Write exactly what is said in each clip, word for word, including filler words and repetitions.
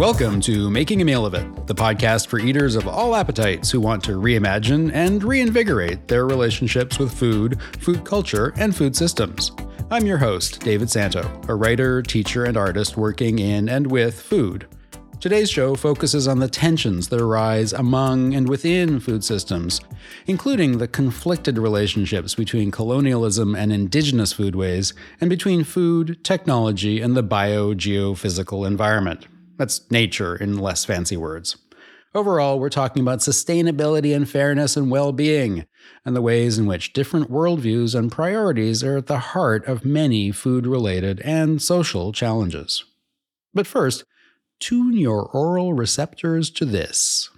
Welcome to Making a Meal of It, the podcast for eaters of all appetites who want to reimagine and reinvigorate their relationships with food, food culture, and food systems. I'm your host, David Santo, a writer, teacher, and artist working in and with food. Today's show focuses on the tensions that arise among and within food systems, including the conflicted relationships between colonialism and indigenous foodways, and between food, technology, and the bio-geophysical environment. That's nature in less fancy words. Overall, we're talking about sustainability and fairness and well-being, and the ways in which different worldviews and priorities are at the heart of many food-related and social challenges. But first, tune your oral receptors to this.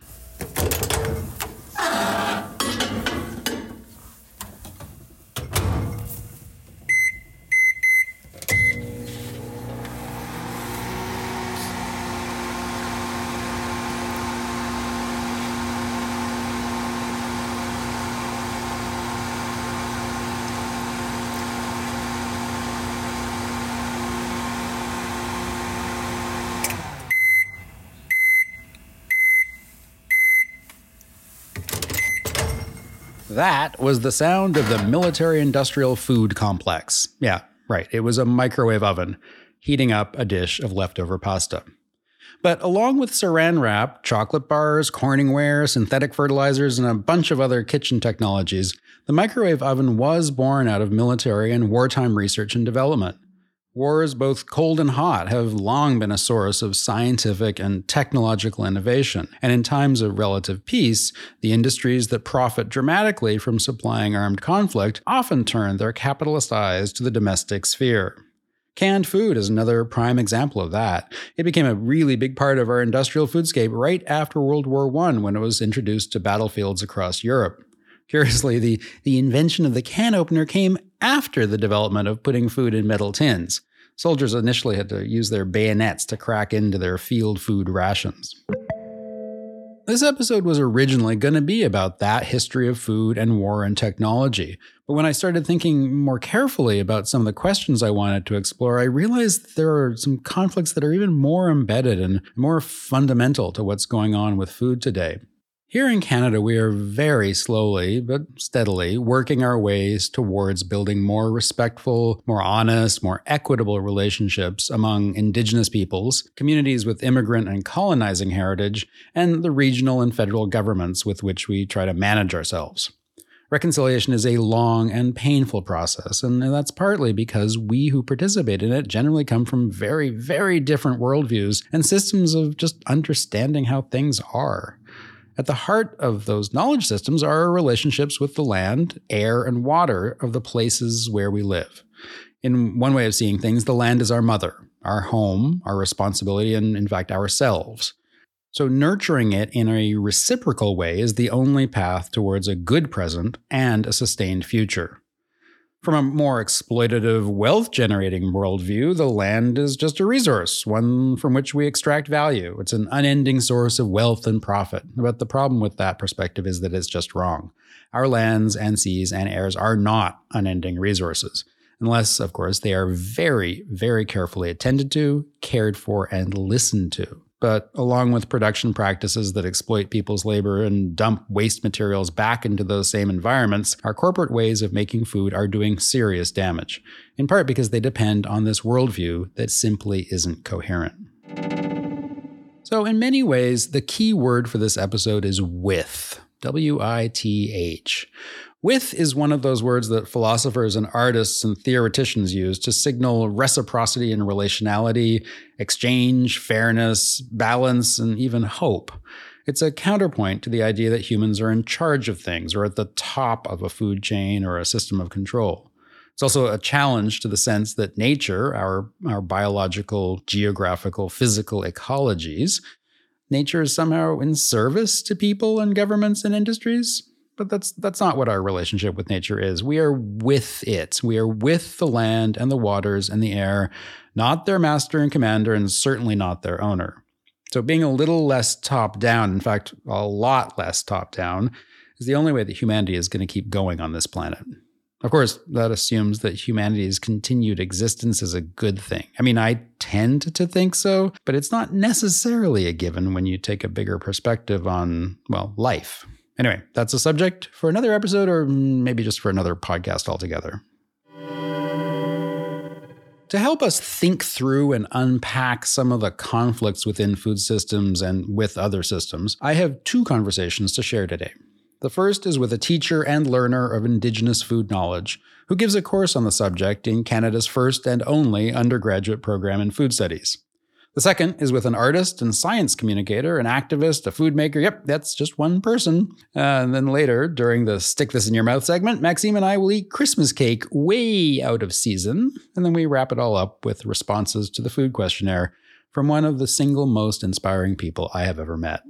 That was the sound of the military-industrial food complex. Yeah, right. It was a microwave oven heating up a dish of leftover pasta. But along with saran wrap, chocolate bars, Corningware, synthetic fertilizers, and a bunch of other kitchen technologies, the microwave oven was born out of military and wartime research and development. Wars, both cold and hot, have long been a source of scientific and technological innovation, and in times of relative peace, the industries that profit dramatically from supplying armed conflict often turn their capitalist eyes to the domestic sphere. Canned food is another prime example of that. It became a really big part of our industrial foodscape right after World War One when it was introduced to battlefields across Europe. Curiously, the, the invention of the can opener came after the development of putting food in metal tins. Soldiers initially had to use their bayonets to crack into their field food rations. This episode was originally going to be about that history of food and war and technology. But when I started thinking more carefully about some of the questions I wanted to explore, I realized there are some conflicts that are even more embedded and more fundamental to what's going on with food today. Here in Canada, we are very slowly, but steadily, working our ways towards building more respectful, more honest, more equitable relationships among Indigenous peoples, communities with immigrant and colonizing heritage, and the regional and federal governments with which we try to manage ourselves. Reconciliation is a long and painful process, and that's partly because we who participate in it generally come from very, very different worldviews and systems of just understanding how things are. At the heart of those knowledge systems are our relationships with the land, air, and water of the places where we live. In one way of seeing things, the land is our mother, our home, our responsibility, and in fact, ourselves. So nurturing it in a reciprocal way is the only path towards a good present and a sustained future. From a more exploitative, wealth-generating worldview, the land is just a resource, one from which we extract value. It's an unending source of wealth and profit. But the problem with that perspective is that it's just wrong. Our lands and seas and airs are not unending resources, unless, of course, they are very, very carefully attended to, cared for, and listened to. But along with production practices that exploit people's labor and dump waste materials back into those same environments, our corporate ways of making food are doing serious damage, in part because they depend on this worldview that simply isn't coherent. So in many ways, the key word for this episode is with, W I T H. With is one of those words that philosophers and artists and theoreticians use to signal reciprocity and relationality, exchange, fairness, balance, and even hope. It's a counterpoint to the idea that humans are in charge of things or at the top of a food chain or a system of control. It's also a challenge to the sense that nature, our, our biological, geographical, physical ecologies, nature is somehow in service to people and governments and industries. But that's that's not what our relationship with nature is. We are with it. We are with the land and the waters and the air, not their master and commander, and certainly not their owner. So being a little less top-down, in fact, a lot less top-down, is the only way that humanity is going to keep going on this planet. Of course, that assumes that humanity's continued existence is a good thing. I mean, I tend to think so, but it's not necessarily a given when you take a bigger perspective on, well, life. Anyway, that's a subject for another episode or maybe just for another podcast altogether. To help us think through and unpack some of the conflicts within food systems and with other systems, I have two conversations to share today. The first is with a teacher and learner of Indigenous food knowledge, who gives a course on the subject in Canada's first and only undergraduate program in food studies. The second is with an artist and science communicator, an activist, a food maker. Yep, that's just one person. Uh, and then later, during the Stick This in Your Mouth segment, Maxime and I will eat Christmas cake way out of season. And then we wrap it all up with responses to the food questionnaire from one of the single most inspiring people I have ever met.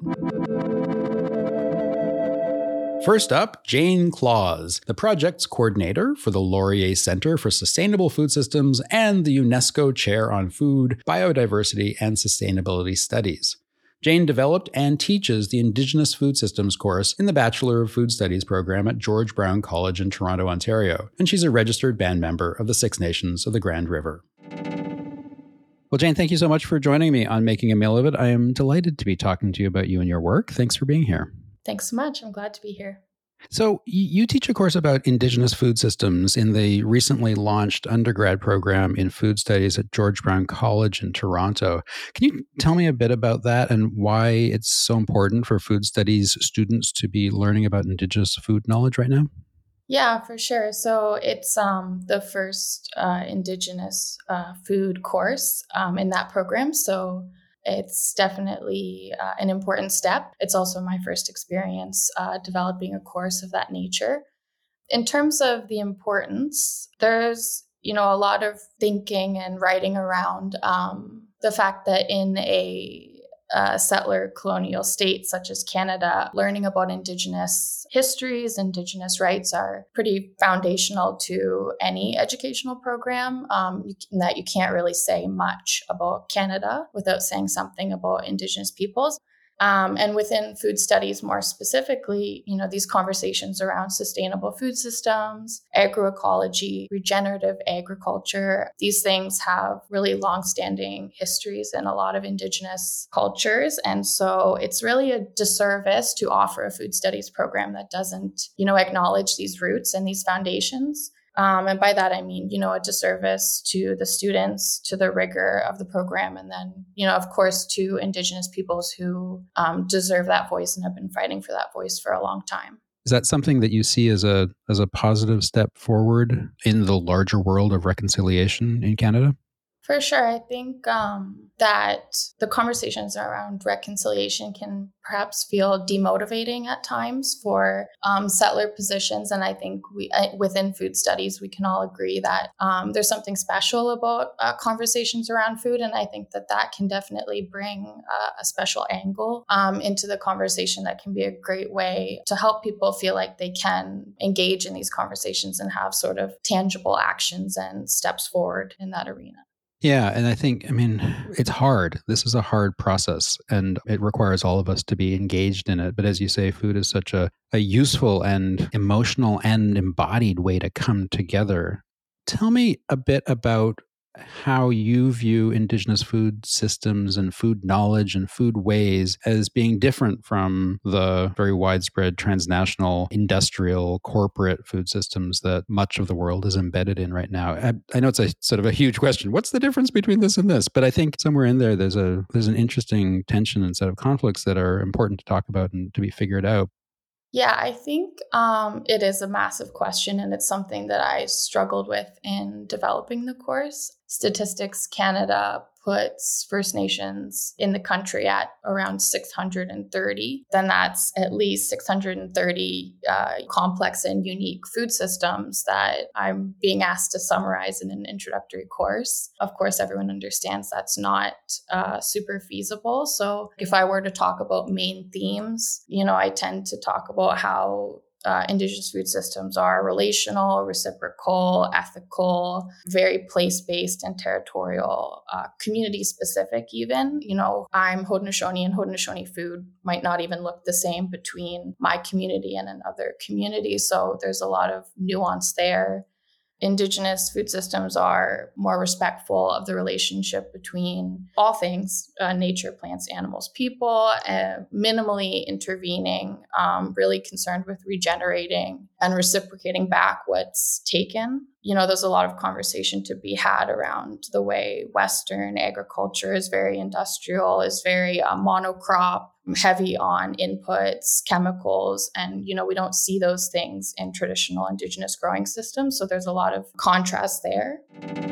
First up, Jane Claus, the project's coordinator for the Laurier Center for Sustainable Food Systems and the UNESCO Chair on Food, Biodiversity, and Sustainability Studies. Jane developed and teaches the Indigenous Food Systems course in the Bachelor of Food Studies program at George Brown College in Toronto, Ontario, and she's a registered band member of the Six Nations of the Grand River. Well, Jane, thank you so much for joining me on Making a Meal of It. I am delighted to be talking to you about you and your work. Thanks for being here. Thanks so much. I'm glad to be here. So you teach a course about Indigenous food systems in the recently launched undergrad program in food studies at George Brown College in Toronto. Can you tell me a bit about that and why it's so important for food studies students to be learning about Indigenous food knowledge right now? Yeah, for sure. So it's um, the first uh, Indigenous uh, food course um, in that program. So it's definitely uh, an important step. It's also my first experience uh, developing a course of that nature. In terms of the importance, there's, you know, a lot of thinking and writing around um, the fact that in a uh, settler colonial state such as Canada, learning about Indigenous histories, Indigenous rights are pretty foundational to any educational program, um, you, in that you can't really say much about Canada without saying something about Indigenous peoples. Um, and within food studies more specifically, you know, these conversations around sustainable food systems, agroecology, regenerative agriculture, these things have really longstanding histories in a lot of Indigenous cultures. And so it's really a disservice to offer a food studies program that doesn't, you know, acknowledge these roots and these foundations. Um, and by that, I mean, you know, a disservice to the students, to the rigor of the program, and then, you know, of course, to Indigenous peoples who um, deserve that voice and have been fighting for that voice for a long time. Is that something that you see as a as a positive step forward in the larger world of reconciliation in Canada? For sure. I think um, that the conversations around reconciliation can perhaps feel demotivating at times for um, settler positions. And I think we, uh, within food studies, we can all agree that um, there's something special about uh, conversations around food. And I think that that can definitely bring uh, a special angle um, into the conversation that can be a great way to help people feel like they can engage in these conversations and have sort of tangible actions and steps forward in that arena. Yeah. And I think, I mean, it's hard. This is a hard process and it requires all of us to be engaged in it. But as you say, food is such a, a useful and emotional and embodied way to come together. Tell me a bit about how you view Indigenous food systems and food knowledge and food ways as being different from the very widespread transnational industrial corporate food systems that much of the world is embedded in right now. I, I know it's a sort of a huge question. What's the difference between this and this? But I think somewhere in there, there's a there's an interesting tension and set of conflicts that are important to talk about and to be figured out. Yeah, I think um, it is a massive question, and it's something that I struggled with in developing the course. Statistics Canada puts First Nations in the country at around six hundred thirty. Then that's at least six hundred thirty uh, complex and unique food systems that I'm being asked to summarize in an introductory course. Of course, everyone understands that's not uh, super feasible. So if I were to talk about main themes, you know, I tend to talk about how uh, Indigenous food systems are relational, reciprocal, ethical, very place-based and territorial, uh, community-specific even. You know, I'm Haudenosaunee, and Haudenosaunee food might not even look the same between my community and another community. So there's a lot of nuance there. Indigenous food systems are more respectful of the relationship between all things, uh, nature, plants, animals, people, uh, minimally intervening, um, really concerned with regenerating and reciprocating back what's taken. You know, there's a lot of conversation to be had around the way Western agriculture is very industrial, is very uh, monocrop, heavy on inputs, chemicals, and, you know, we don't see those things in traditional Indigenous growing systems. So there's a lot of contrast there.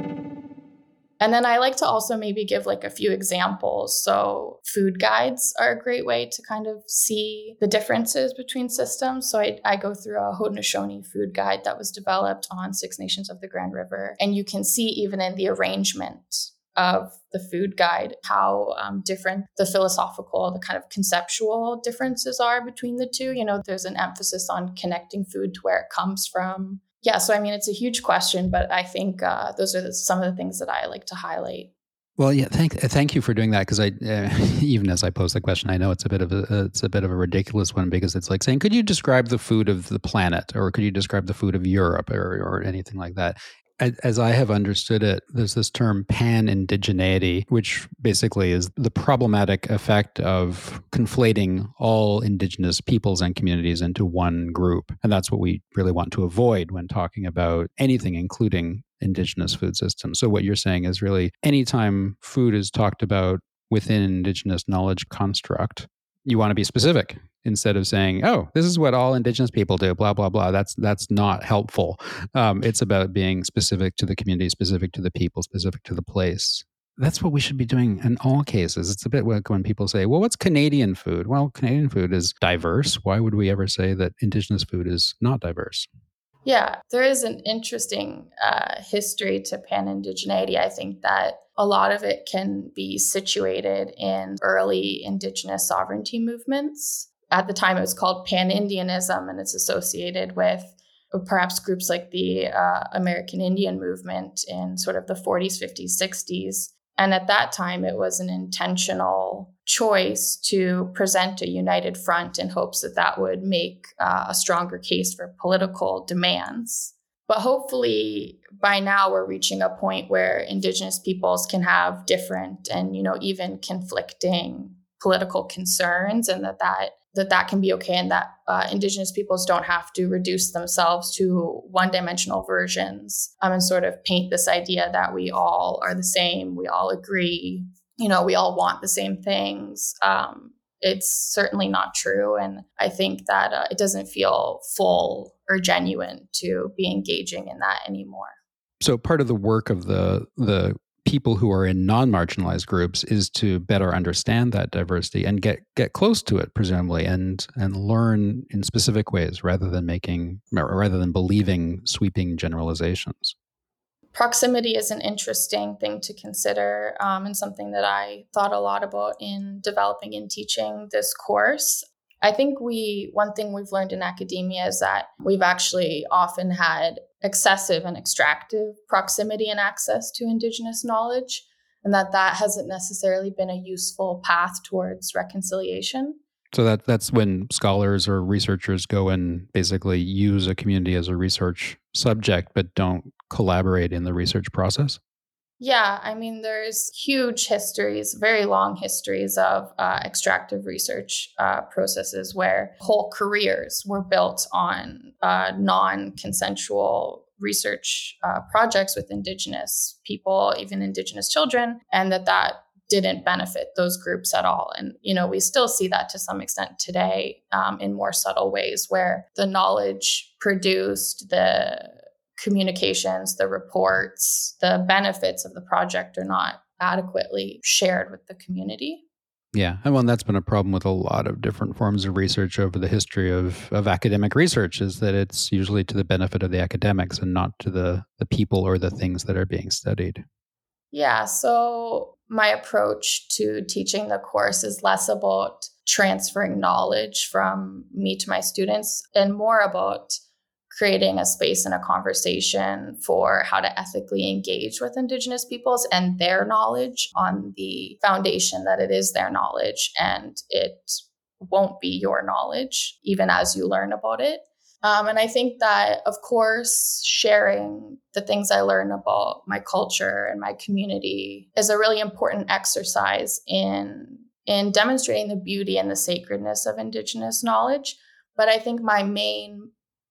And then I like to also maybe give like a few examples. So food guides are a great way to kind of see the differences between systems. So I, I go through a Haudenosaunee food guide that was developed on Six Nations of the Grand River. And you can see even in the arrangement of the food guide how um, different the philosophical, the kind of conceptual differences are between the two. You know, there's an emphasis on connecting food to where it comes from. Yeah, so I mean, it's a huge question, but I think uh, those are the, some of the things that I like to highlight. Well, yeah, thank thank you for doing that, because I uh, even as I pose the question, I know it's a bit of a it's a bit of a ridiculous one, because it's like saying, could you describe the food of the planet, or could you describe the food of Europe, or or anything like that? As I have understood it, there's this term pan-indigeneity, which basically is the problematic effect of conflating all Indigenous peoples and communities into one group. And that's what we really want to avoid when talking about anything, including Indigenous food systems. So what you're saying is really anytime food is talked about within Indigenous knowledge construct, you want to be specific. Instead of saying, oh, this is what all Indigenous people do, blah, blah, blah. That's that's not helpful. Um, it's about being specific to the community, specific to the people, specific to the place. That's what we should be doing in all cases. It's a bit like when people say, well, what's Canadian food? Well, Canadian food is diverse. Why would we ever say that Indigenous food is not diverse? Yeah, there is an interesting uh, history to pan-indigeneity. I think that a lot of it can be situated in early Indigenous sovereignty movements. At the time, it was called Pan-Indianism, and it's associated with perhaps groups like the uh, American Indian movement in sort of the forties, fifties, sixties. And at that time, it was an intentional choice to present a united front in hopes that that would make uh, a stronger case for political demands. But hopefully by now we're reaching a point where Indigenous peoples can have different and, you know, even conflicting political concerns, and that that that that can be okay, and that uh, Indigenous peoples don't have to reduce themselves to one-dimensional versions um, and sort of paint this idea that we all are the same, we all agree, you know, we all want the same things. Um, it's certainly not true. And I think that uh, it doesn't feel full or genuine to be engaging in that anymore. So part of the work of the the people who are in non-marginalized groups is to better understand that diversity and get get close to it, presumably, and and learn in specific ways rather than making rather than believing sweeping generalizations. Proximity is an interesting thing to consider, um, and something that I thought a lot about in developing and teaching this course. I think we one thing we've learned in academia is that we've actually often had excessive and extractive proximity and access to Indigenous knowledge, and that that hasn't necessarily been a useful path towards reconciliation. So that that's when scholars or researchers go and basically use a community as a research subject, but don't collaborate in the research process? Yeah, I mean, there's huge histories, very long histories of uh, extractive research uh, processes where whole careers were built on uh, non-consensual research uh, projects with Indigenous people, even Indigenous children, and that that didn't benefit those groups at all. And, you know, we still see that to some extent today um, in more subtle ways, where the knowledge produced, the communications, the reports, the benefits of the project are not adequately shared with the community. Yeah. And well, that's been a problem with a lot of different forms of research over the history of, of academic research, is that it's usually to the benefit of the academics and not to the, the people or the things that are being studied. Yeah. So my approach to teaching the course is less about transferring knowledge from me to my students and more about creating a space and a conversation for how to ethically engage with Indigenous peoples and their knowledge on the foundation that it is their knowledge and it won't be your knowledge, even as you learn about it. Um, and I think that, of course, sharing the things I learn about my culture and my community is a really important exercise in, in demonstrating the beauty and the sacredness of Indigenous knowledge. But I think my main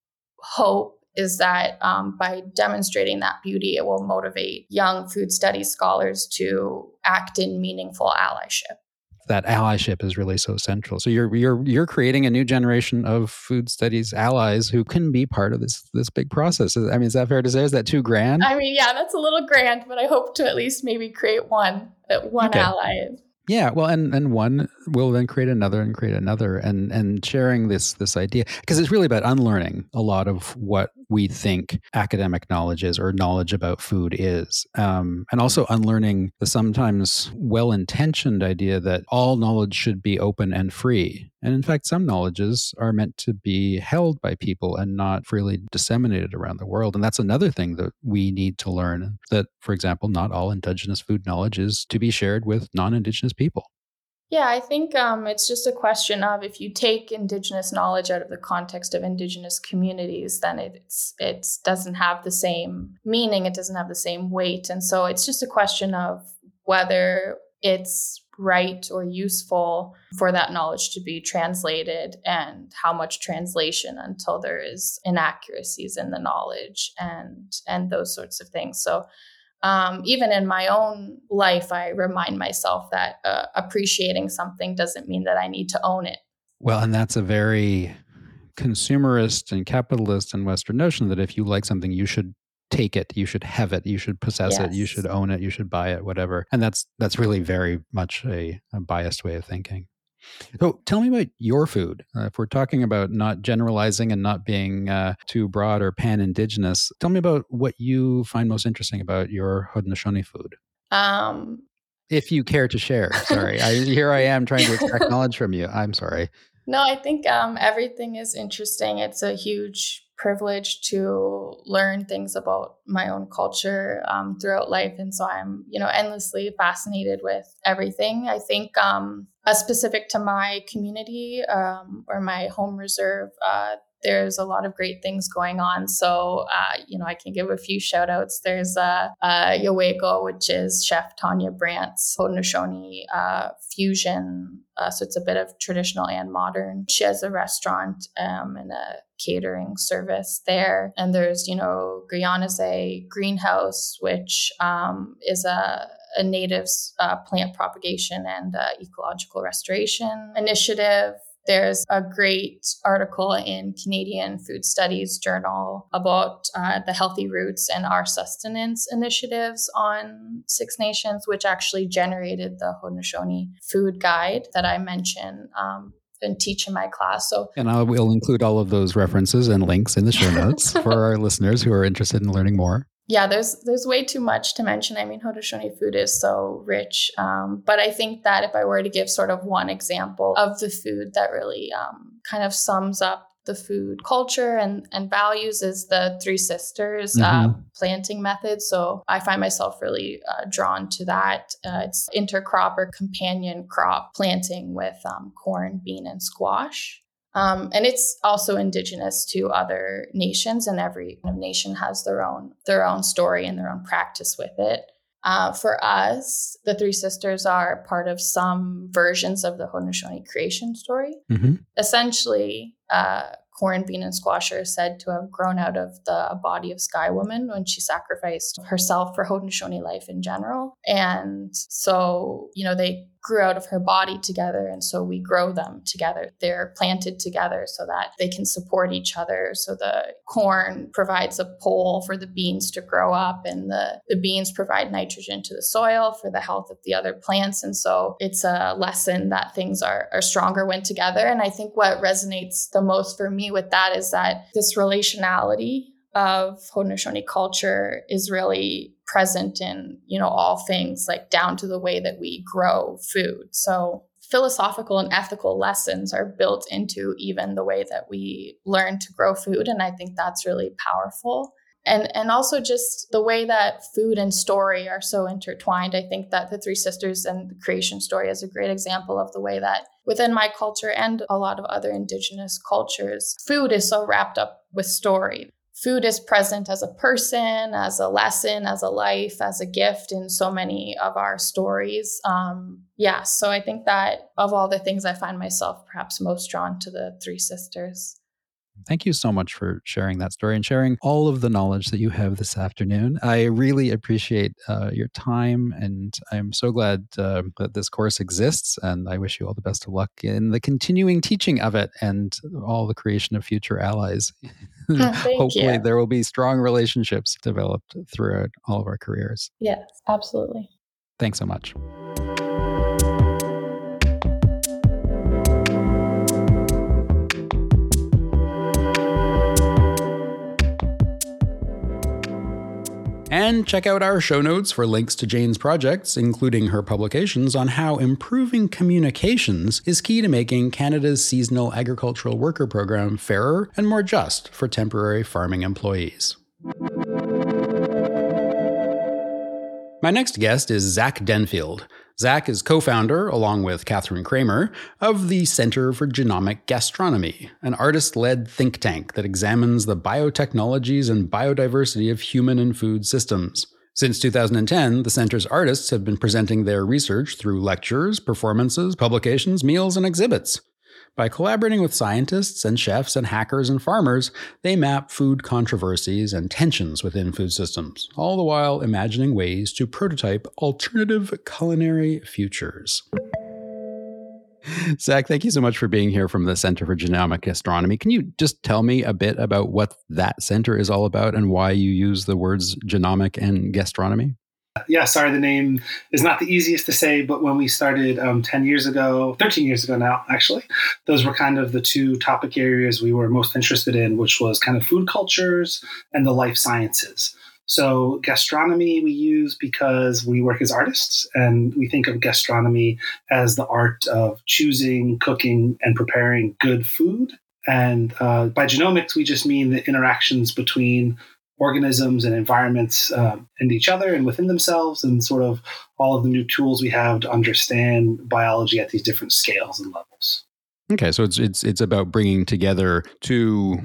hope is that um, by demonstrating that beauty, it will motivate young food studies scholars to act in meaningful allyship. That allyship is really so central. So you're you're you're creating a new generation of food studies allies who can be part of this this big process. I mean, is that fair to say? Is that too grand? I mean, yeah, that's a little grand, but I hope to at least maybe create one one okay. ally. Yeah, well, and, and one will then create another and create another, and and sharing this this idea, because it's really about unlearning a lot of what we think academic knowledge is or knowledge about food is, um, and also unlearning the sometimes well-intentioned idea that all knowledge should be open and free. And in fact, some knowledges are meant to be held by people and not freely disseminated around the world. And that's another thing that we need to learn, that, for example, not all Indigenous food knowledge is to be shared with non-Indigenous people. Yeah, I think um, it's just a question of if you take Indigenous knowledge out of the context of Indigenous communities, then it's it doesn't have the same meaning, it doesn't have the same weight. And so it's just a question of whether it's right or useful for that knowledge to be translated and how much translation until there is inaccuracies in the knowledge and and those sorts of things. So um, even in my own life, I remind myself that uh, appreciating something doesn't mean that I need to own it. Well, and that's a very consumerist and capitalist and Western notion that if you like something, you should take it, you should have it, you should possess Yes. it, you should own it, you should buy it, whatever. And that's that's really very much a, a biased way of thinking. So tell me about your food. Uh, if we're talking about not generalizing and not being uh, too broad or pan-Indigenous, tell me about what you find most interesting about your Haudenosaunee food. Um, if you care to share. Sorry, I, here I am trying to extract knowledge from you. I'm sorry. No, I think um, everything is interesting. It's a huge privilege to learn things about my own culture um, throughout life. And so I'm, you know, endlessly fascinated with everything. I think um, uh, specific to my community um, or my home reserve, uh, there's a lot of great things going on. So, uh, you know, I can give a few shout outs. There's uh, uh, Yowego, which is Chef Tanya Brandt's Haudenosaunee uh, fusion. Uh, so it's a bit of traditional and modern. She has a restaurant um, and a catering service there. And there's, you know, Guyanaze Greenhouse, which um, is a, a native uh, plant propagation and uh, ecological restoration initiative. There's a great article in Canadian Food Studies Journal about uh, the Healthy Roots and Our Sustenance initiatives on Six Nations, which actually generated the Haudenosaunee food guide that I mentioned um, and teach in my class. So, and I will include all of those references and links in the show notes for our listeners who are interested in learning more. Yeah, there's there's way too much to mention. I mean, Haudenosaunee food is so rich. Um, but I think that if I were to give sort of one example of the food that really um, kind of sums up the food culture and, and values is the Three Sisters mm-hmm. uh, planting method. So I find myself really uh, drawn to that. Uh, it's intercrop or companion crop planting with um, corn, bean, and squash. Um, and it's also indigenous to other nations, and every nation has their own their own story and their own practice with it. Uh, for us, the Three Sisters are part of some versions of the Haudenosaunee creation story. Mm-hmm. Essentially, uh, corn, bean, and squash are said to have grown out of the body of Sky Woman when she sacrificed herself for Haudenosaunee life in general. And so, you know, they grew out of her body together, and so we grow them together. They're planted together so that they can support each other. So the corn provides a pole for the beans to grow up, and the, the beans provide nitrogen to the soil for the health of the other plants. And so it's a lesson that things are, are stronger when together. And I think what resonates the most for me with that is that this relationality of Haudenosaunee culture is really present in, you know, all things, like down to the way that we grow food. So philosophical and ethical lessons are built into even the way that we learn to grow food. And I think that's really powerful. And and also just the way that food and story are so intertwined. I think that the Three Sisters and the creation story is a great example of the way that within my culture and a lot of other indigenous cultures, food is so wrapped up with story. Food is present as a person, as a lesson, as a life, as a gift in so many of our stories. Um, yeah, so I think that of all the things, I find myself perhaps most drawn to the Three Sisters. Thank you so much for sharing that story and sharing all of the knowledge that you have this afternoon. I really appreciate uh, your time, and I'm so glad uh, that this course exists, and I wish you all the best of luck in the continuing teaching of it and all the creation of future allies. Hopefully you. there will be strong relationships developed throughout all of our careers. Yes, absolutely. Thanks so much. And check out our show notes for links to Jane's projects, including her publications on how improving communications is key to making Canada's seasonal agricultural worker program fairer and more just for temporary farming employees. My next guest is Zach Denfield. Zach is co-founder, along with Catherine Kramer, of the Center for Genomic Gastronomy, an artist-led think tank that examines the biotechnologies and biodiversity of human and food systems. Since two thousand ten, the center's artists have been presenting their research through lectures, performances, publications, meals, and exhibits. By collaborating with scientists and chefs and hackers and farmers, they map food controversies and tensions within food systems, all the while imagining ways to prototype alternative culinary futures. Zach, thank you so much for being here from the Center for Genomic Gastronomy. Can you just tell me a bit about what that center is all about and why you use the words genomic and gastronomy? Yeah, sorry, the name is not the easiest to say, but when we started um, ten years ago, thirteen years ago now, actually, those were kind of the two topic areas we were most interested in, which was kind of food cultures and the life sciences. So gastronomy we use because we work as artists, and we think of gastronomy as the art of choosing, cooking, and preparing good food. And uh, by genomics, we just mean the interactions between organisms and environments uh, and each other and within themselves, and sort of all of the new tools we have to understand biology at these different scales and levels. Okay, so it's it's it's about bringing together two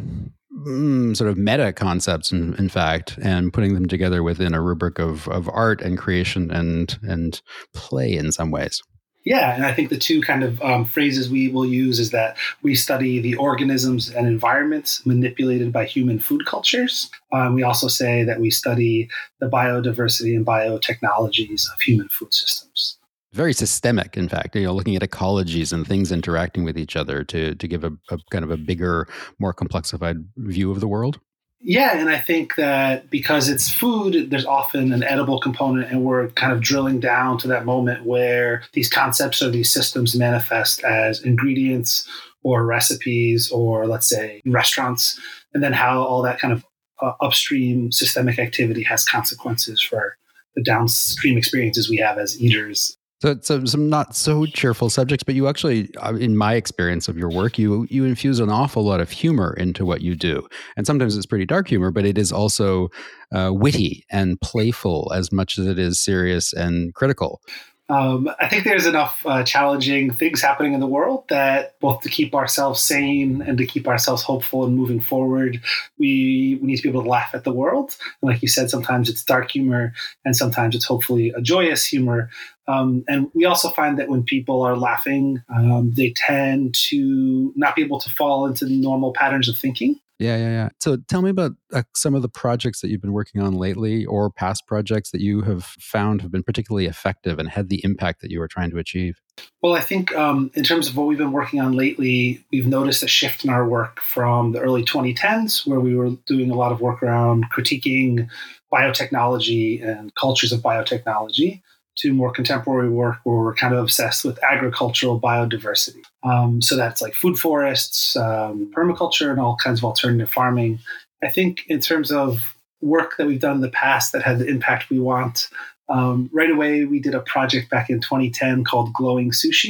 mm, sort of meta concepts, in, in fact, and putting them together within a rubric of of art and creation and and play in some ways. Yeah, and I think the two kind of um, phrases we will use is that we study the organisms and environments manipulated by human food cultures. Um, we also say that we study the biodiversity and biotechnologies of human food systems. Very systemic, in fact, you know, looking at ecologies and things interacting with each other to to give a, a kind of a bigger, more complexified view of the world. Yeah, and I think that because it's food, there's often an edible component, and we're kind of drilling down to that moment where these concepts or these systems manifest as ingredients or recipes or, let's say, restaurants, and then how all that kind of uh, upstream systemic activity has consequences for the downstream experiences we have as eaters. So, so some not so cheerful subjects, but you actually, in my experience of your work, you you infuse an awful lot of humor into what you do. And sometimes it's pretty dark humor, but it is also uh, witty and playful as much as it is serious and critical. Um, I think there's enough uh, challenging things happening in the world that both to keep ourselves sane and to keep ourselves hopeful and moving forward, we, we need to be able to laugh at the world. And like you said, sometimes it's dark humor and sometimes it's hopefully a joyous humor. Um, and we also find that when people are laughing, um, they tend to not be able to fall into normal patterns of thinking. Yeah, yeah, yeah. So tell me about uh, some of the projects that you've been working on lately, or past projects that you have found have been particularly effective and had the impact that you were trying to achieve. Well, I think um, in terms of what we've been working on lately, we've noticed a shift in our work from the early twenty tens, where we were doing a lot of work around critiquing biotechnology and cultures of biotechnology, to more contemporary work where we're kind of obsessed with agricultural biodiversity. Um, so that's like food forests, um, permaculture, and all kinds of alternative farming. I think in terms of work that we've done in the past that had the impact we want, um, right away we did a project back in twenty ten called Glowing Sushi,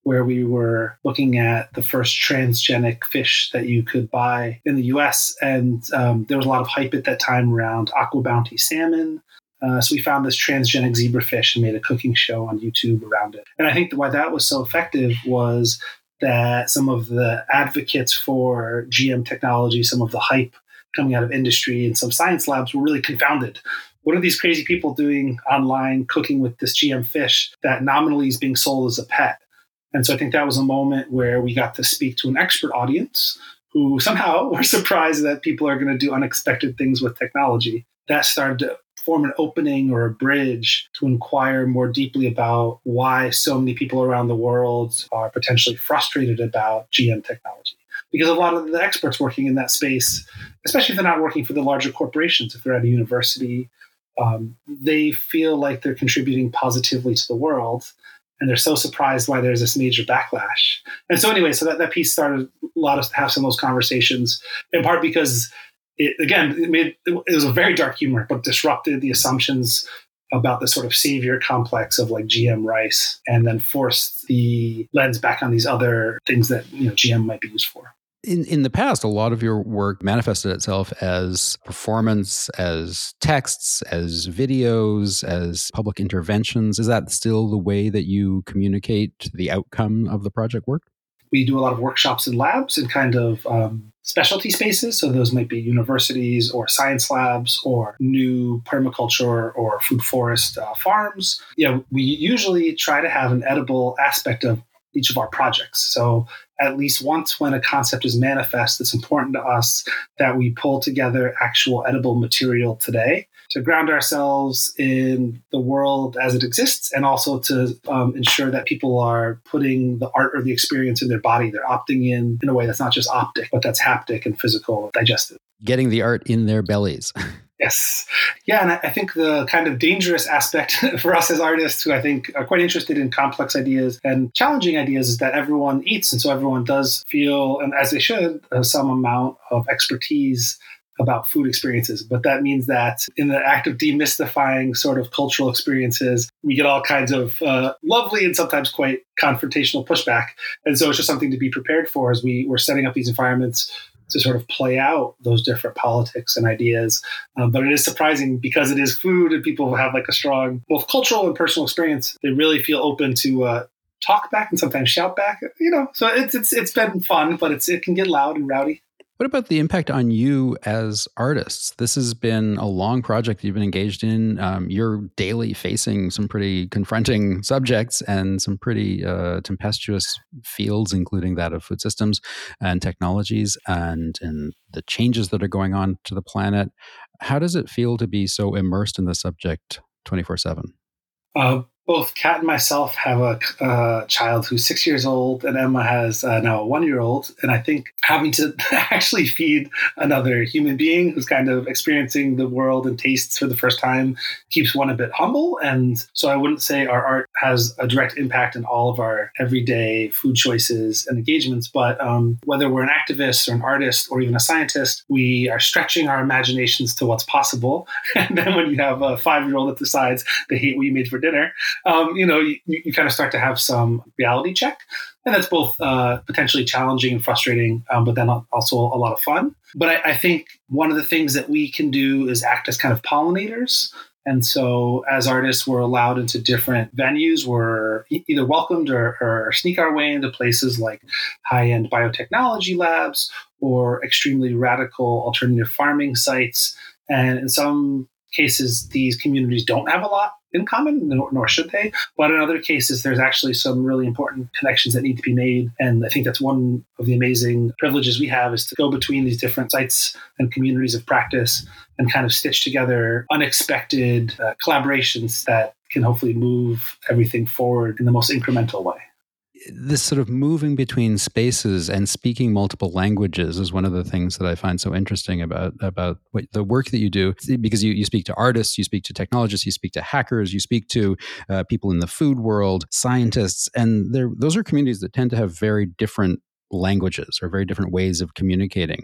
where we were looking at the first transgenic fish that you could buy in the U S. And um, there was a lot of hype at that time around Aqua Bounty salmon. Uh, so we found this transgenic zebrafish and made a cooking show on YouTube around it. And I think why that was so effective was that some of the advocates for G M technology, some of the hype coming out of industry and some science labs were really confounded. What are these crazy people doing online cooking with this G M fish that nominally is being sold as a pet? And so I think that was a moment where we got to speak to an expert audience who somehow were surprised that people are going to do unexpected things with technology. That started to form an opening or a bridge to inquire more deeply about why so many people around the world are potentially frustrated about G M technology. Because a lot of the experts working in that space, especially if they're not working for the larger corporations, if they're at a university, um, they feel like they're contributing positively to the world. And they're so surprised why there's this major backlash. And so anyway, so that, that piece started a lot of us to have some of those conversations, in part because it, again, it made it was a very dark humor, but disrupted the assumptions about the sort of savior complex of like G M rice, and then forced the lens back on these other things that, you know, G M might be used for. In in the past, a lot of your work manifested itself as performance, as texts, as videos, as public interventions. Is that still the way that you communicate the outcome of the project work? We do a lot of workshops in labs and kind of um, specialty spaces. So those might be universities or science labs or new permaculture or food forest uh, farms. Yeah, we usually try to have an edible aspect of each of our projects. So at least once when a concept is manifest, it's important to us that we pull together actual edible material today to ground ourselves in the world as it exists, and also to um, ensure that people are putting the art or the experience in their body. They're opting in in a way that's not just optic, but that's haptic and physical, digestive. Getting the art in their bellies. Yes. Yeah. And I think the kind of dangerous aspect for us as artists who I think are quite interested in complex ideas and challenging ideas is that everyone eats. And so everyone does feel, and as they should, uh, some amount of expertise about food experiences. But that means that in the act of demystifying sort of cultural experiences, we get all kinds of uh, lovely and sometimes quite confrontational pushback. And so it's just something to be prepared for as we were setting up these environments to sort of play out those different politics and ideas. Um, but it is surprising because it is food and people have like a strong, both cultural and personal experience. They really feel open to uh, talk back and sometimes shout back, you know, so it's, it's, it's been fun, but it's, it can get loud and rowdy. What about the impact on you as artists? This has been a long project that you've been engaged in. Um, you're daily facing some pretty confronting subjects and some pretty uh, tempestuous fields, including that of food systems and technologies and, and the changes that are going on to the planet. How does it feel to be so immersed in the subject twenty-four seven? Uh, both Kat and myself have a uh, child who's six years old, and Emma has uh, now a one-year-old. And I think having to actually feed another human being who's kind of experiencing the world and tastes for the first time keeps one a bit humble. And so I wouldn't say our art has a direct impact on all of our everyday food choices and engagements. But um, whether we're an activist or an artist or even a scientist, we are stretching our imaginations to what's possible. And then when you have a five-year-old that decides they hate what you made for dinner, Um, you know, you, you kind of start to have some reality check. And that's both uh, potentially challenging and frustrating, um, but then also a lot of fun. But I, I think one of the things that we can do is act as kind of pollinators. And so as artists, we're allowed into different venues. We're either welcomed or, or sneak our way into places like high-end biotechnology labs or extremely radical alternative farming sites. And in some cases, these communities don't have a lot in common, nor, nor should they. But in other cases, there's actually some really important connections that need to be made. And I think that's one of the amazing privileges we have, is to go between these different sites and communities of practice and kind of stitch together unexpected uh, collaborations that can hopefully move everything forward in the most incremental way. This sort of moving between spaces and speaking multiple languages is one of the things that I find so interesting about about what, the work that you do, because you, you speak to artists, you speak to technologists, you speak to hackers, you speak to uh, people in the food world, scientists, and those are communities that tend to have very different languages or very different ways of communicating.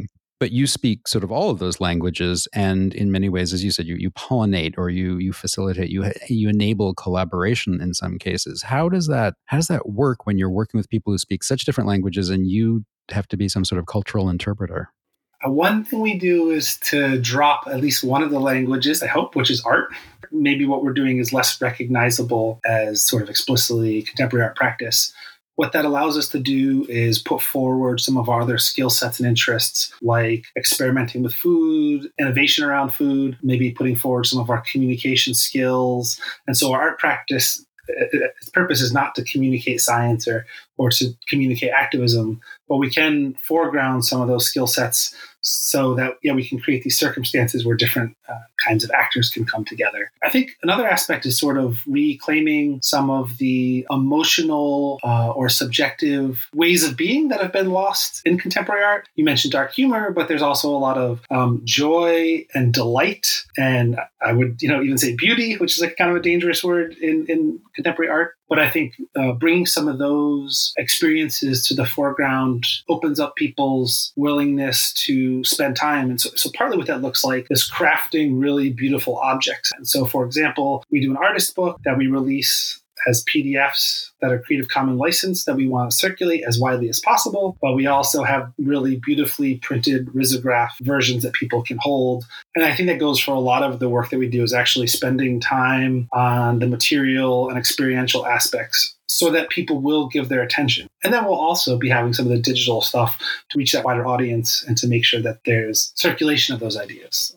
but you speak sort of all of those languages, and in many ways, as you said, you you pollinate or you you facilitate, you you enable collaboration in some cases. How does that how does that work when you're working with people who speak such different languages and you have to be some sort of cultural interpreter? Uh, one thing we do is to drop at least one of the languages, I hope, which is art. Maybe what we're doing is less recognizable as sort of explicitly contemporary art practice. What that allows us to do is put forward some of our other skill sets and interests, like experimenting with food, innovation around food, maybe putting forward some of our communication skills. And so our art practice, its purpose is not to communicate science or, or to communicate activism, but we can foreground some of those skill sets so that, yeah, we can create these circumstances where different uh, kinds of actors can come together. I think another aspect is sort of reclaiming some of the emotional uh, or subjective ways of being that have been lost in contemporary art. You mentioned dark humor, but there's also a lot of um, joy and delight, and I would, you know, even say beauty, which is like kind of a dangerous word in, in contemporary art. But I think uh, bringing some of those experiences to the foreground opens up people's willingness to spend time. And so, so partly what that looks like is crafting really beautiful objects. And so, for example, we do an artist book that we release as P D Fs that are Creative Commons licensed that we want to circulate as widely as possible. But we also have really beautifully printed risograph versions that people can hold. And I think that goes for a lot of the work that we do, is actually spending time on the material and experiential aspects so that people will give their attention. And then we'll also be having some of the digital stuff to reach that wider audience and to make sure that there's circulation of those ideas.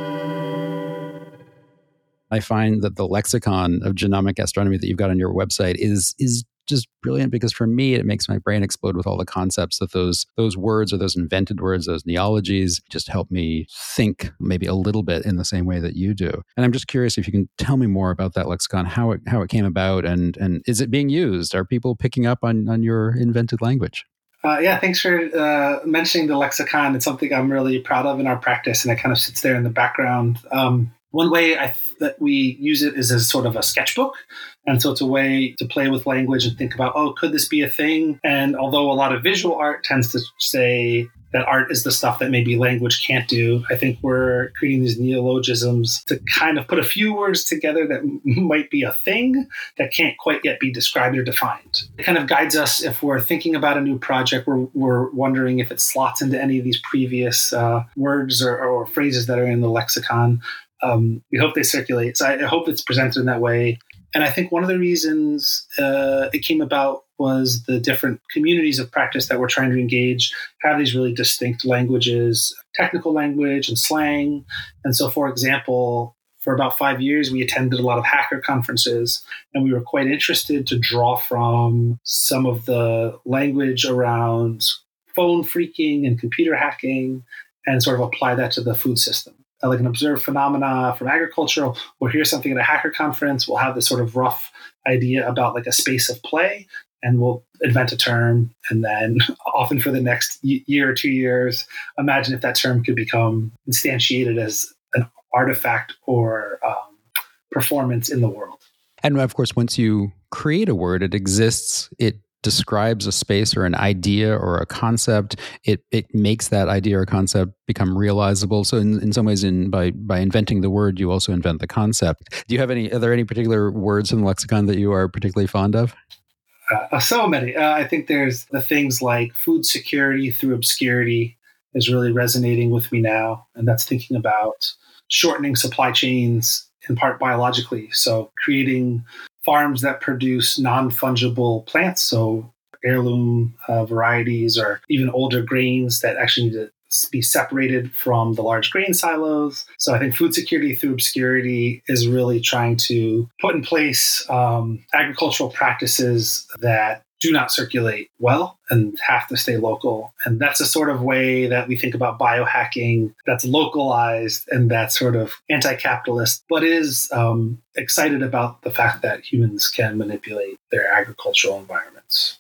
I find that the lexicon of genomic astronomy that you've got on your website is is just brilliant, because for me, it makes my brain explode with all the concepts that those those words or those invented words, those neologies, just help me think maybe a little bit in the same way that you do. And I'm just curious if you can tell me more about that lexicon, how it how it came about, and and is it being used? Are people picking up on on your invented language? Uh, yeah, thanks for uh, mentioning the lexicon. It's something I'm really proud of in our practice, and it kind of sits there in the background. Um, one way I th- that we use it is as sort of a sketchbook. And so it's a way to play with language and think about, oh, could this be a thing? And although a lot of visual art tends to say that art is the stuff that maybe language can't do, I think we're creating these neologisms to kind of put a few words together that m- might be a thing that can't quite yet be described or defined. It kind of guides us if we're thinking about a new project, we're, we're wondering if it slots into any of these previous uh, words or, or phrases that are in the lexicon. Um, we hope they circulate. So I, I hope it's presented in that way. And I think one of the reasons uh, it came about was the different communities of practice that we're trying to engage have these really distinct languages, technical language and slang. And so, for example, for about five years, we attended a lot of hacker conferences, and we were quite interested to draw from some of the language around phone phreaking and computer hacking and sort of apply that to the food system. Like an observed phenomena from agriculture. We'll hear something at a hacker conference. We'll have this sort of rough idea about like a space of play, and we'll invent a term. And then often for the next year or two years, imagine if that term could become instantiated as an artifact or um, performance in the world. And of course, once you create a word, it exists. It describes a space or an idea or a concept. It it makes that idea or concept become realizable. So in, in some ways, in by by inventing the word, you also invent the concept. Do you have any? Are there any particular words in the lexicon that you are particularly fond of? Uh, so many. Uh, I think there's the things like food security through obscurity is really resonating with me now, and that's thinking about shortening supply chains in part biologically. So creating farms that produce non-fungible plants, so heirloom uh, varieties or even older grains that actually need to be separated from the large grain silos. So I think food security through obscurity is really trying to put in place um, agricultural practices that do not circulate well and have to stay local. And that's a sort of way that we think about biohacking that's localized and that's sort of anti-capitalist, but is um, excited about the fact that humans can manipulate their agricultural environments.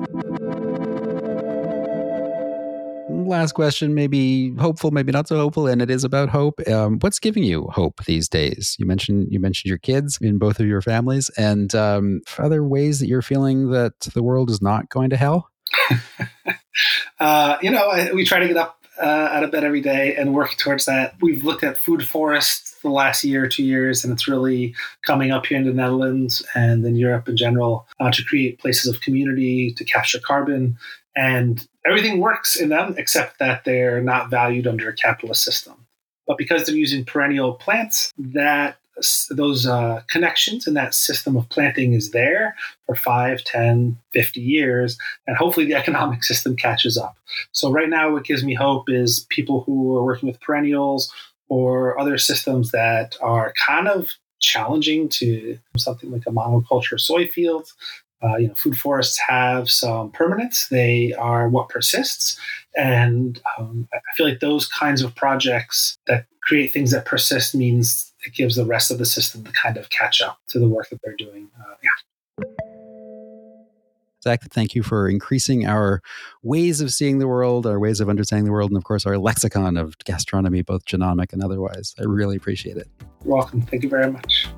Last question, maybe hopeful, maybe not so hopeful, and it is about hope. Um, what's giving you hope these days? You mentioned you mentioned your kids in both of your families, and um, other ways that you're feeling that the world is not going to hell. uh, you know, I, we try to get up uh, out of bed every day and work towards that. We've looked at food forests the last year or two years, and it's really coming up here in the Netherlands and in Europe in general uh, to create places of community to capture carbon. And everything works in them except that they're not valued under a capitalist system. But because they're using perennial plants, that those uh, connections and that system of planting is there for five, ten, fifty years, and hopefully the economic system catches up. So right now what gives me hope is people who are working with perennials or other systems that are kind of challenging to something like a monoculture soy field. Uh, you know, food forests have some permanence. They are what persists. And um, I feel like those kinds of projects that create things that persist means it gives the rest of the system to kind of catch up to the work that they're doing. Uh, yeah. Zach, thank you for increasing our ways of seeing the world, our ways of understanding the world, and of course, our lexicon of gastronomy, both genomic and otherwise. I really appreciate it. You're welcome. Thank you very much.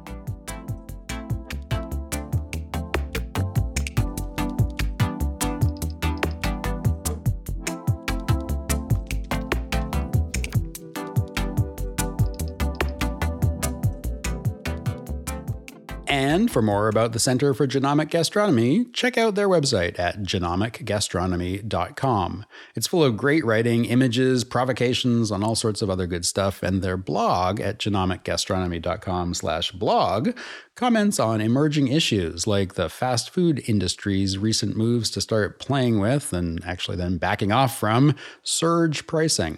And for more about the Center for Genomic Gastronomy, check out their website at genomic gastronomy dot com. It's full of great writing, images, provocations, and all sorts of other good stuff. And their blog at genomic gastronomy dot com slash blog comments on emerging issues like the fast food industry's recent moves to start playing with, and actually then backing off from, surge pricing.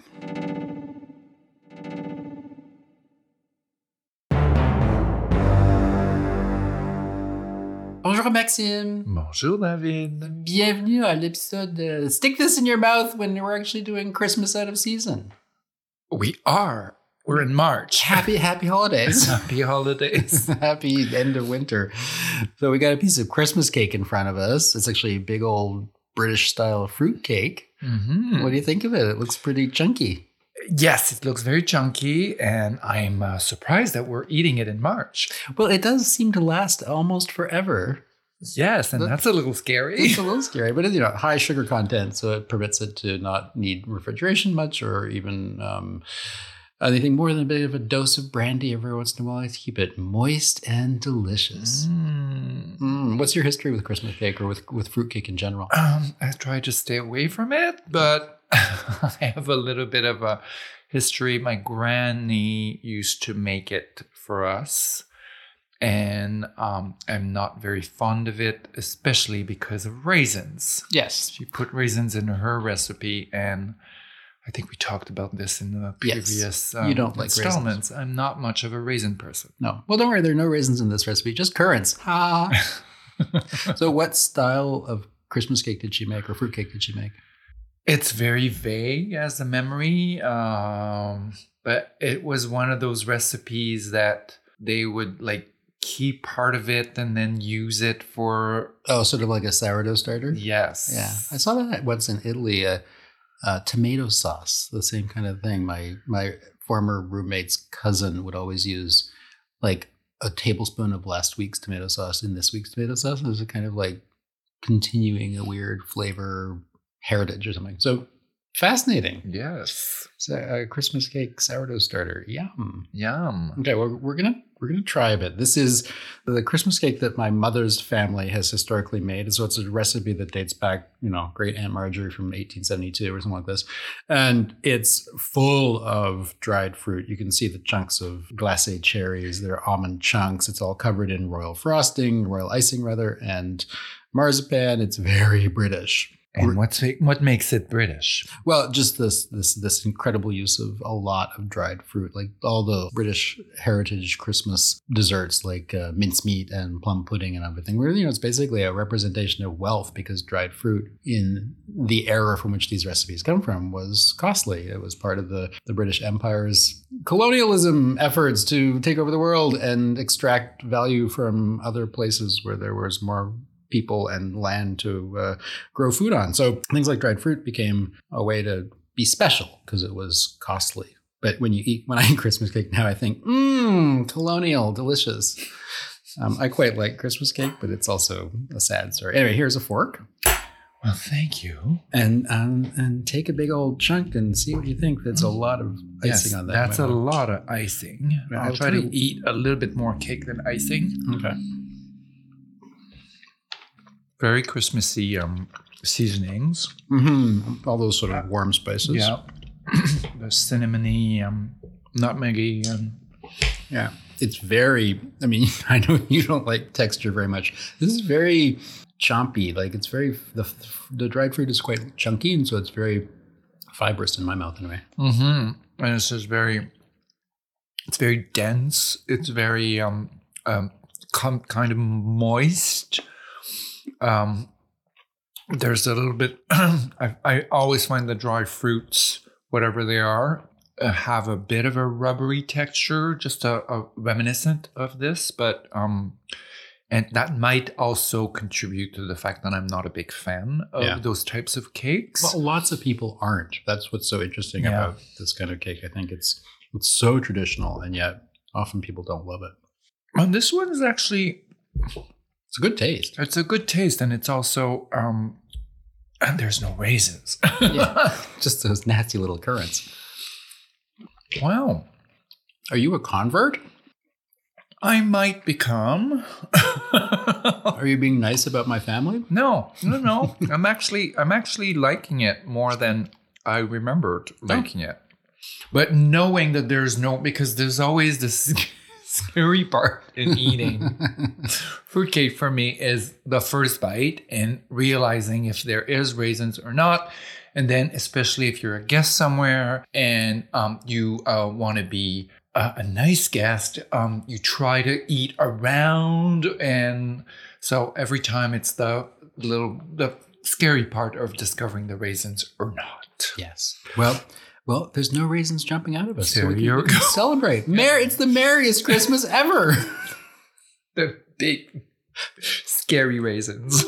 Bonjour Maxime. Bonjour David. Bienvenue à l'épisode uh, Stick This in Your Mouth when we're actually doing Christmas out of season. We are. We're in March. Happy, happy holidays. Happy holidays. Happy end of winter. So we got a piece of Christmas cake in front of us. It's actually a big old British style fruit cake. Mm-hmm. What do you think of it? It looks pretty chunky. Yes, it looks very chunky, and I'm uh, surprised that we're eating it in March. Well, it does seem to last almost forever. Yes, and that's a little scary. It's a little scary, but it's, you know, high sugar content, so it permits it to not need refrigeration much or even um, anything more than a bit of a dose of brandy every once in a while to keep it moist and delicious. Mm. Mm. What's your history with Christmas cake or with, with fruitcake in general? Um, I try to stay away from it, but I have a little bit of a history. My granny used to make it for us, and um, I'm not very fond of it, especially because of raisins. Yes. She put raisins in her recipe, and I think we talked about this in the previous yes. um, you don't like installments. raisins. I'm not much of a raisin person. No. Well, don't worry. There are no raisins in this recipe, just currants. Ha! So what style of Christmas cake did she make or fruitcake did she make? It's very vague as a memory, um, but it was one of those recipes that they would like keep part of it and then use it for... Oh, sort of like a sourdough starter? Yes. Yeah. I saw that once in Italy, a, a tomato sauce, the same kind of thing. My my former roommate's cousin would always use like a tablespoon of last week's tomato sauce in this week's tomato sauce. It was a kind of like continuing a weird flavor heritage or something. So fascinating. Yes. So, uh, Christmas cake sourdough starter. Yum. Yum. Okay, well, we're gonna we're gonna try a bit. This is the Christmas cake that my mother's family has historically made. So it's a recipe that dates back, you know, great Aunt Marjorie from eighteen seventy-two or something like this, and it's full of dried fruit. You can see the chunks of glacé cherries. They're almond chunks. It's all covered in royal frosting, royal icing rather, and marzipan. It's very British. And what's what makes it British? Well, just this this this incredible use of a lot of dried fruit, like all the British heritage Christmas desserts, like uh, mincemeat and plum pudding and everything. Where, you know, it's basically a representation of wealth because dried fruit in the era from which these recipes come from was costly. It was part of the the British Empire's colonialism efforts to take over the world and extract value from other places where there was more people and land to uh, grow food on. So things like dried fruit became a way to be special because it was costly. But when you eat, when I eat Christmas cake now, I think, mmm, colonial, delicious. Um, I quite like Christmas cake, but it's also a sad story. Anyway, here's a fork. Well, thank you. And um, and take a big old chunk and see what you think. There's a lot of icing Yes, on that. that's a Might want- lot of icing. Yeah, I'll I'll try try to to- eat a little bit more cake than icing. Okay. Very Christmassy um, seasonings. Mm-hmm. All those sort of warm spices. Yeah. The cinnamony, um, nutmeggy. Um, Yeah. It's very, I mean, I know you don't like texture very much. This is very chompy. Like it's very, the, the dried fruit is quite chunky. And so it's very fibrous in my mouth anyway. mm-hmm. And it's just very, it's very dense. It's very um, um, com- kind of moist. Um, there's a little bit, I, I always find the dry fruits, whatever they are, uh, have a bit of a rubbery texture, just a, a reminiscent of this, but um, and that might also contribute to the fact that I'm not a big fan of Yeah. those types of cakes. Well, lots of people aren't. That's what's so interesting Yeah. about this kind of cake. I think it's it's so traditional, and yet often people don't love it. And this one is actually, It's a good taste. it's a good taste, and it's also, um, and there's no raisins. Yeah. Just those nasty little currants. Wow. Are you a convert? I might become. Are you being nice about my family? No, no, no. I'm actually, I'm actually liking it more than I remembered liking it. But knowing that there's no, because there's always this scary part in eating. Fruitcake for me is the first bite and realizing if there is raisins or not. And then especially if you're a guest somewhere and um, you uh, want to be a, a nice guest, um, you try to eat around. And so every time it's the little, the scary part of discovering the raisins or not. Yes. Well, well, there's no raisins jumping out of us. There we can, you we can go. celebrate. Mer- it's the merriest Christmas ever. The big, scary raisins.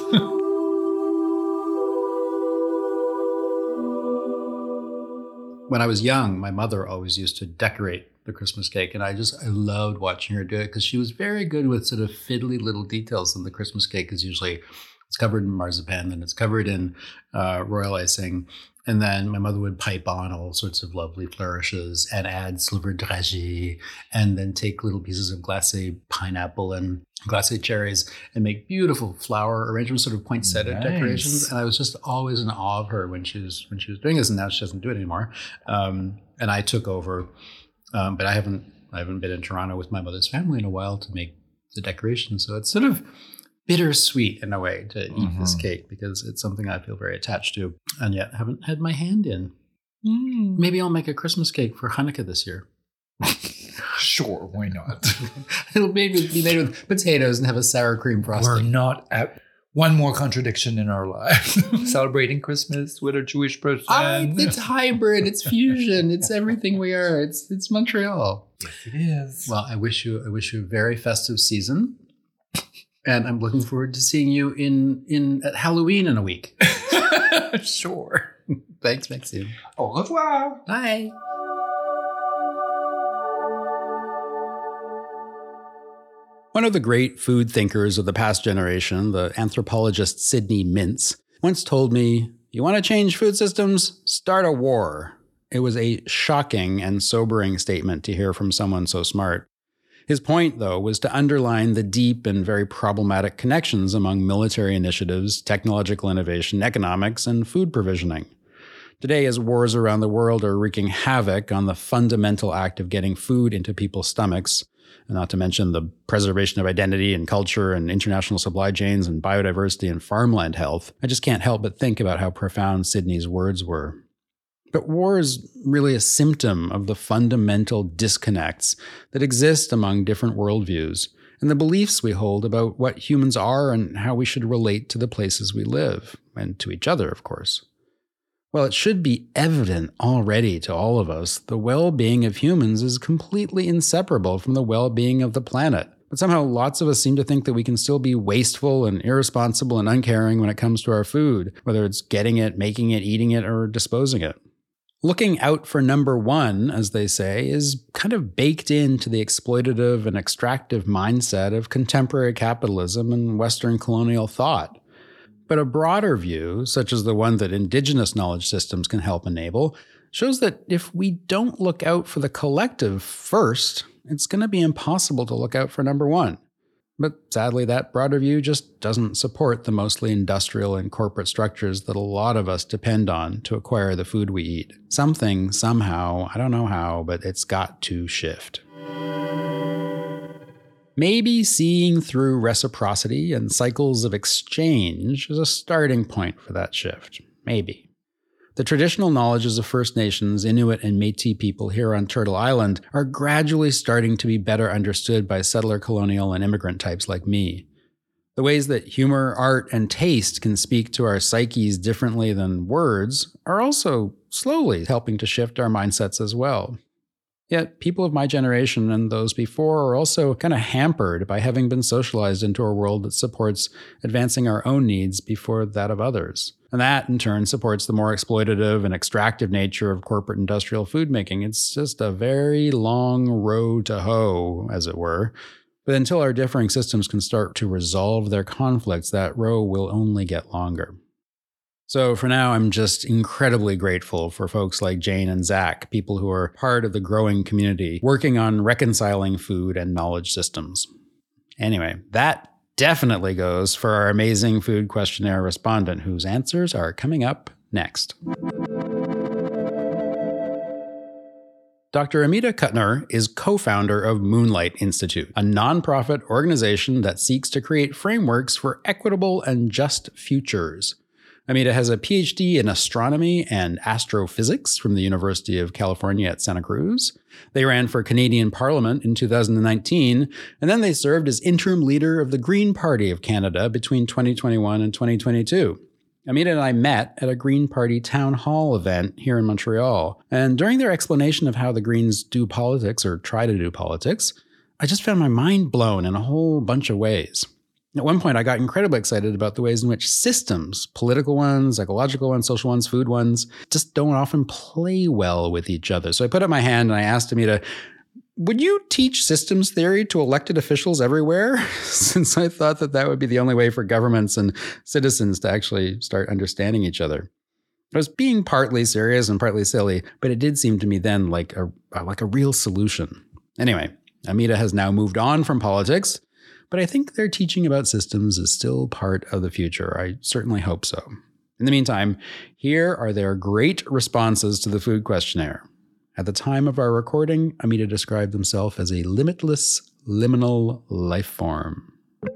When I was young, my mother always used to decorate the Christmas cake, and I just I loved watching her do it because she was very good with sort of fiddly little details. And the Christmas cake is usually it's covered in marzipan, and it's covered in uh, royal icing, and then my mother would pipe on all sorts of lovely flourishes and add slivered dragée, and then take little pieces of glacé pineapple and glacé cherries and make beautiful flower arrangements, sort of poinsettia Nice. decorations. And I was just always in awe of her when she was when she was doing this, and now she doesn't do it anymore. Um, and I took over, um, but I haven't I haven't been in Toronto with my mother's family in a while to make the decorations. So it's sort of bittersweet in a way to eat Mhm. this cake because it's something I feel very attached to, and yet haven't had my hand in. Mm. Maybe I'll make a Christmas cake for Hanukkah this year. Sure, why not? It'll maybe be made with potatoes and have a sour cream We're frosting. not at one more contradiction in our lives. Celebrating Christmas with a Jewish person. Ah, it's hybrid. It's fusion. It's everything we are. It's it's Montreal. Yes, it is. Well, I wish you I wish you a very festive season, and I'm looking forward to seeing you in in at Halloween in a week. Sure. Thanks, Maxime. Au revoir. Bye. One of the great food thinkers of the past generation, the anthropologist Sidney Mintz, once told me, "You want to change food systems? Start a war." It was a shocking and sobering statement to hear from someone so smart. His point, though, was to underline the deep and very problematic connections among military initiatives, technological innovation, economics, and food provisioning. Today, as wars around the world are wreaking havoc on the fundamental act of getting food into people's stomachs, and not to mention the preservation of identity and culture and international supply chains and biodiversity and farmland health, I just can't help but think about how profound Sidney's words were. But war is really a symptom of the fundamental disconnects that exist among different worldviews and the beliefs we hold about what humans are and how we should relate to the places we live, and to each other, of course. Well, it should be evident already to all of us the well-being of humans is completely inseparable from the well-being of the planet. But somehow lots of us seem to think that we can still be wasteful and irresponsible and uncaring when it comes to our food, whether it's getting it, making it, eating it, or disposing it. Looking out for number one, as they say, is kind of baked into the exploitative and extractive mindset of contemporary capitalism and Western colonial thought. But a broader view, such as the one that indigenous knowledge systems can help enable, shows that if we don't look out for the collective first, it's going to be impossible to look out for number one. But sadly, that broader view just doesn't support the mostly industrial and corporate structures that a lot of us depend on to acquire the food we eat. Something, somehow, I don't know how, but it's got to shift. Maybe seeing through reciprocity and cycles of exchange is a starting point for that shift. Maybe. The traditional knowledges of First Nations, Inuit, and Métis people here on Turtle Island are gradually starting to be better understood by settler, colonial, and immigrant types like me. The ways that humor, art, and taste can speak to our psyches differently than words are also slowly helping to shift our mindsets as well. Yet, people of my generation and those before are also kind of hampered by having been socialized into a world that supports advancing our own needs before that of others. And that, in turn, supports the more exploitative and extractive nature of corporate industrial food making. It's just a very long road to hoe, as it were. But until our differing systems can start to resolve their conflicts, that row will only get longer. So for now, I'm just incredibly grateful for folks like Jane and Zach, people who are part of the growing community, working on reconciling food and knowledge systems. Anyway, that definitely goes for our amazing food questionnaire respondent, whose answers are coming up next. Doctor Amita Kuttner is co-founder of Moonlight Institute, a nonprofit organization that seeks to create frameworks for equitable and just futures. Amita has a P H D in astronomy and astrophysics from the University of California at Santa Cruz. They ran for Canadian Parliament in two thousand nineteen, and then they served as interim leader of the Green Party of Canada between twenty twenty-one and twenty twenty-two. Amita and I met at a Green Party town hall event here in Montreal, and during their explanation of how the Greens do politics, or try to do politics, I just found my mind blown in a whole bunch of ways. At one point, I got incredibly excited about the ways in which systems, political ones, ecological ones, social ones, food ones, just don't often play well with each other. So I put up my hand and I asked Amita, would you teach systems theory to elected officials everywhere? Since I thought that that would be the only way for governments and citizens to actually start understanding each other. I was being partly serious and partly silly, but it did seem to me then like a, like a real solution. Anyway, Amita has now moved on from politics, but I think their teaching about systems is still part of the future. I certainly hope so. In the meantime, here are their great responses to the food questionnaire. At the time of our recording, Amita described himself as a limitless, liminal life form.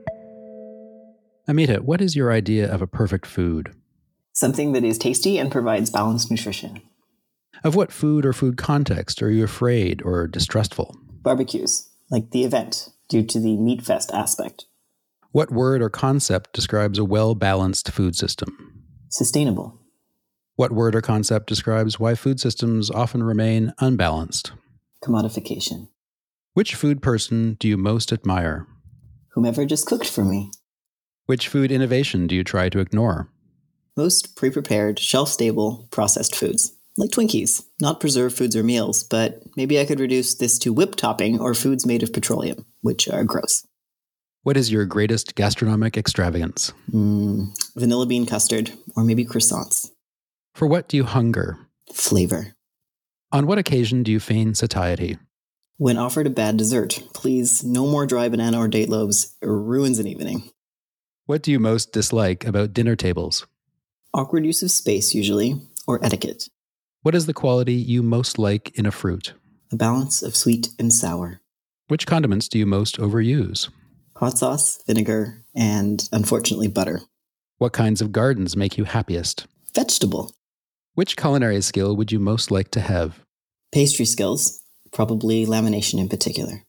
Amita, what is your idea of a perfect food? Something that is tasty and provides balanced nutrition. Of what food or food context are you afraid or distrustful? Barbecues, like the event, due to the meat fest aspect. What word or concept describes a well-balanced food system? Sustainable. What word or concept describes why food systems often remain unbalanced? Commodification. Which food person do you most admire? Whomever just cooked for me. Which food innovation do you try to ignore? Most pre-prepared, shelf-stable, processed foods. Like Twinkies, not preserved foods or meals, but maybe I could reduce this to whipped topping or foods made of petroleum, which are gross. What is your greatest gastronomic extravagance? Mm, vanilla bean custard, or maybe croissants. For what do you hunger? Flavor. On what occasion do you feign satiety? When offered a bad dessert, please, no more dry banana or date loaves, it ruins an evening. What do you most dislike about dinner tables? Awkward use of space, usually, or etiquette. What is the quality you most like in a fruit? A balance of sweet and sour. Which condiments do you most overuse? Hot sauce, vinegar, and, unfortunately, butter. What kinds of gardens make you happiest? Vegetable. Which culinary skill would you most like to have? Pastry skills, probably lamination in particular.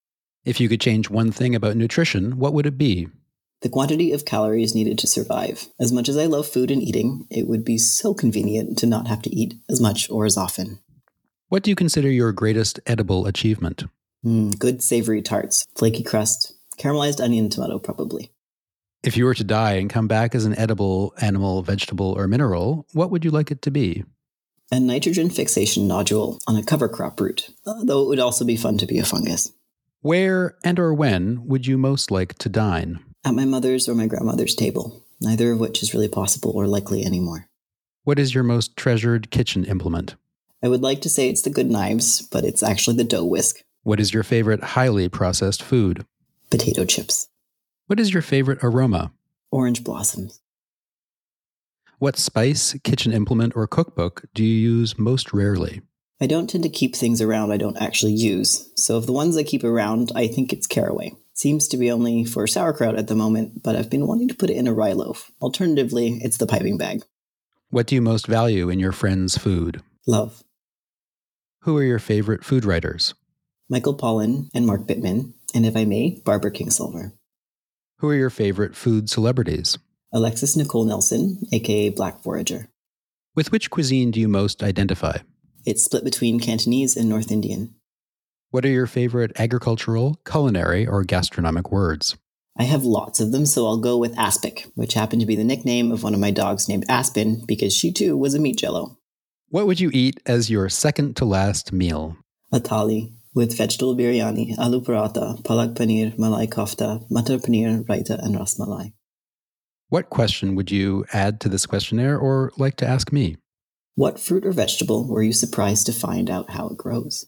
If you could change one thing about nutrition, what would it be? The quantity of calories needed to survive. As much as I love food and eating, it would be so convenient to not have to eat as much or as often. What do you consider your greatest edible achievement? Mm, good savory tarts, flaky crust, caramelized onion tomato probably. If you were to die and come back as an edible animal, vegetable, or mineral, what would you like it to be? A nitrogen fixation nodule on a cover crop root, though it would also be fun to be a fungus. Where and or when would you most like to dine? At my mother's or my grandmother's table, neither of which is really possible or likely anymore. What is your most treasured kitchen implement? I would like to say it's the good knives, but it's actually the dough whisk. What is your favorite highly processed food? Potato chips. What is your favorite aroma? Orange blossoms. What spice, kitchen implement, or cookbook do you use most rarely? I don't tend to keep things around I don't actually use, so of the ones I keep around, I think it's caraway. Seems to be only for sauerkraut at the moment, but I've been wanting to put it in a rye loaf. Alternatively, it's the piping bag. What do you most value in your friend's food? Love. Who are your favorite food writers? Michael Pollan and Mark Bittman, and if I may, Barbara Kingsolver. Who are your favorite food celebrities? Alexis Nicole Nelson, aka Black Forager. With which cuisine do you most identify? It's split between Cantonese and North Indian. What are your favorite agricultural, culinary, or gastronomic words? I have lots of them, so I'll go with aspic, which happened to be the nickname of one of my dogs named Aspen because she too was a meat jello. What would you eat as your second to last meal? A thali with vegetable biryani, aloo paratha, palak paneer, malai kofta, matar paneer, raita, and ras malai. What question would you add to this questionnaire or like to ask me? What fruit or vegetable were you surprised to find out how it grows?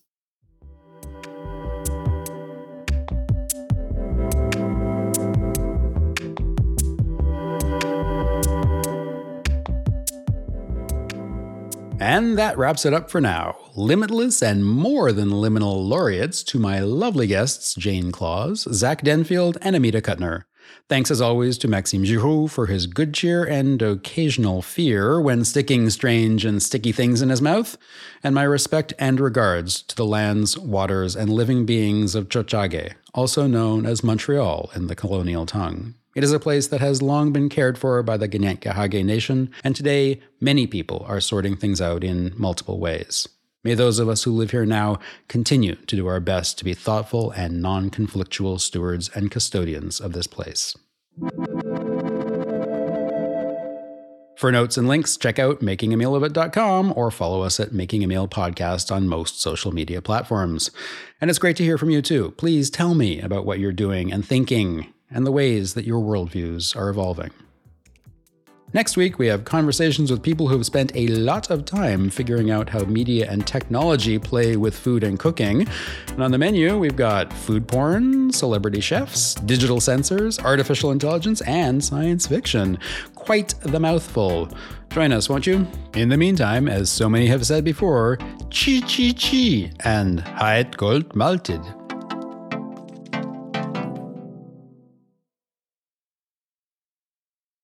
And that wraps it up for now. Limitless and more than liminal laureates to my lovely guests, Jane Claus, Zach Denfield, and Amita Kuttner. Thanks as always to Maxime Giroux for his good cheer and occasional fear when sticking strange and sticky things in his mouth, and my respect and regards to the lands, waters, and living beings of Tiohtià:ke, also known as Montreal in the colonial tongue. It is a place that has long been cared for by the Kanien'kehá:ka Nation, and today many people are sorting things out in multiple ways. May those of us who live here now continue to do our best to be thoughtful and non-conflictual stewards and custodians of this place. For notes and links, check out making a meal of it dot com or follow us at Making a Meal Podcast on most social media platforms. And it's great to hear from you too. Please tell me about what you're doing and thinking and the ways that your worldviews are evolving. Next week, we have conversations with people who have spent a lot of time figuring out how media and technology play with food and cooking. And on the menu, we've got food porn, celebrity chefs, digital sensors, artificial intelligence, and science fiction. Quite the mouthful. Join us, won't you? In the meantime, as so many have said before, chi chi chi and het gold malted.